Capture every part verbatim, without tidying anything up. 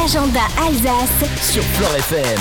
L'agenda Alsace sur Flore F M.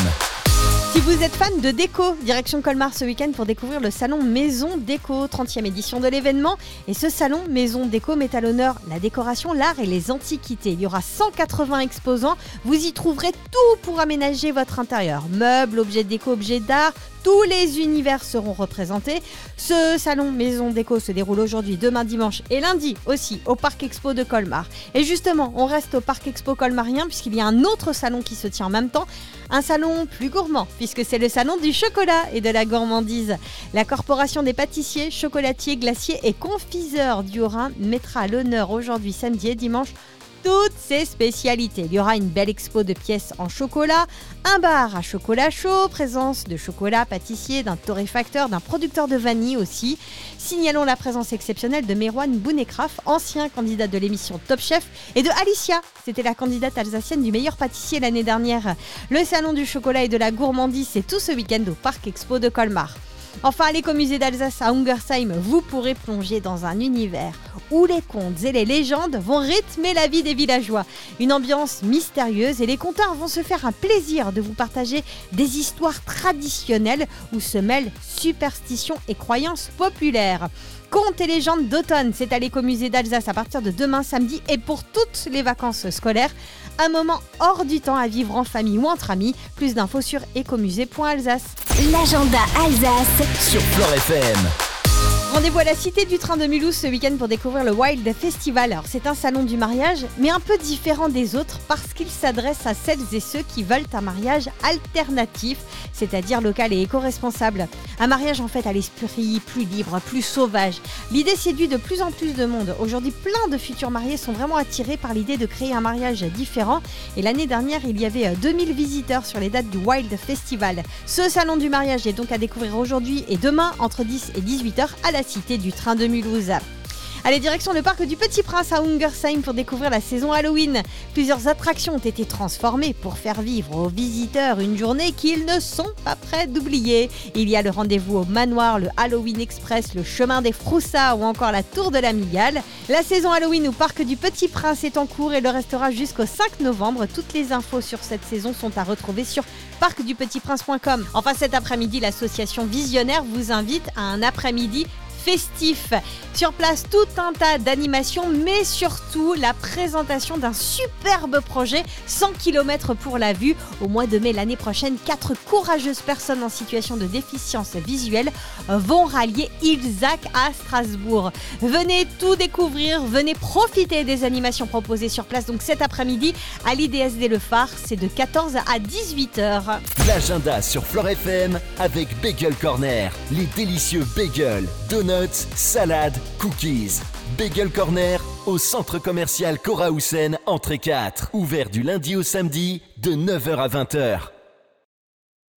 Si vous êtes fan de déco, direction Colmar ce week-end pour découvrir le salon Maison Déco, trentième édition de l'événement. Et ce salon Maison Déco met à l'honneur la décoration, l'art et les antiquités. Il y aura cent quatre-vingts exposants. Vous y trouverez tout pour aménager votre intérieur. Meubles, objets de déco, objets d'art, tous les univers seront représentés. Ce salon Maison Déco se déroule aujourd'hui, demain dimanche et lundi aussi au Parc Expo de Colmar. Et justement, on reste au Parc Expo colmarien puisqu'il y a un autre salon qui se tient en même temps. Un salon plus gourmand puisque c'est le salon du chocolat et de la gourmandise. La Corporation des pâtissiers, chocolatiers, glaciers et confiseurs du Haut-Rhin mettra à l'honneur aujourd'hui, samedi et dimanche, toutes ces spécialités. Il y aura une belle expo de pièces en chocolat, un bar à chocolat chaud, présence de chocolat pâtissier, d'un torréfacteur, d'un producteur de vanille aussi. Signalons la présence exceptionnelle de Merwan Bounekraf, ancien candidat de l'émission Top Chef, et de Alicia. C'était la candidate alsacienne du meilleur pâtissier l'année dernière. Le salon du chocolat et de la gourmandise, c'est tout ce week-end au Parc Expo de Colmar. Enfin, à l'écomusée d'Alsace à Ungersheim, vous pourrez plonger dans un univers où les contes et les légendes vont rythmer la vie des villageois. Une ambiance mystérieuse et les conteurs vont se faire un plaisir de vous partager des histoires traditionnelles où se mêlent superstitions et croyances populaires. Contes et légendes d'automne, c'est à l'écomusée d'Alsace à partir de demain samedi et pour toutes les vacances scolaires. Un moment hors du temps à vivre en famille ou entre amis. Plus d'infos sur écomusée point alsace. L'agenda Alsace Sur Flore F M. Rendez-vous à la Cité du Train de Mulhouse ce week-end pour découvrir le Wild Festival. Alors, c'est un salon du mariage, mais un peu différent des autres parce qu'il s'adresse à celles et ceux qui veulent un mariage alternatif, c'est-à-dire local et éco-responsable. Un mariage en fait à l'esprit plus libre, plus sauvage. L'idée séduit de plus en plus de monde. Aujourd'hui, plein de futurs mariés sont vraiment attirés par l'idée de créer un mariage différent. Et l'année dernière, il y avait deux mille visiteurs sur les dates du Wild Festival. Ce salon du mariage est donc à découvrir aujourd'hui et demain entre dix et dix-huit heures à la Cité du Train de Mulhouse. Allez, direction le parc du Petit Prince à Ungersheim pour découvrir la saison Halloween. Plusieurs attractions ont été transformées pour faire vivre aux visiteurs une journée qu'ils ne sont pas prêts d'oublier. Il y a le rendez-vous au manoir, le Halloween Express, le chemin des Froussards ou encore la tour de la Migale. La saison Halloween au parc du Petit Prince est en cours et le restera jusqu'au cinq novembre. Toutes les infos sur cette saison sont à retrouver sur parc du petit prince point com. Enfin, cet après-midi, l'association Visionnaire vous invite à un après-midi festif. Sur place, tout un tas d'animations, mais surtout la présentation d'un superbe projet cent kilomètres pour la vue. Au mois de mai l'année prochaine, quatre courageuses personnes en situation de déficience visuelle vont rallier Ilzac à Strasbourg. Venez tout découvrir, venez profiter des animations proposées sur place. Donc cet après-midi, à l'I D S D Le Phare, c'est de quatorze à dix-huit heures. L'agenda sur Flore F M avec Bagel Corner. Les délicieux bagels, donuts, salades, cookies. Bagel Corner au centre commercial Korahausen, entrée quatre. Ouvert du lundi au samedi de neuf heures à vingt heures.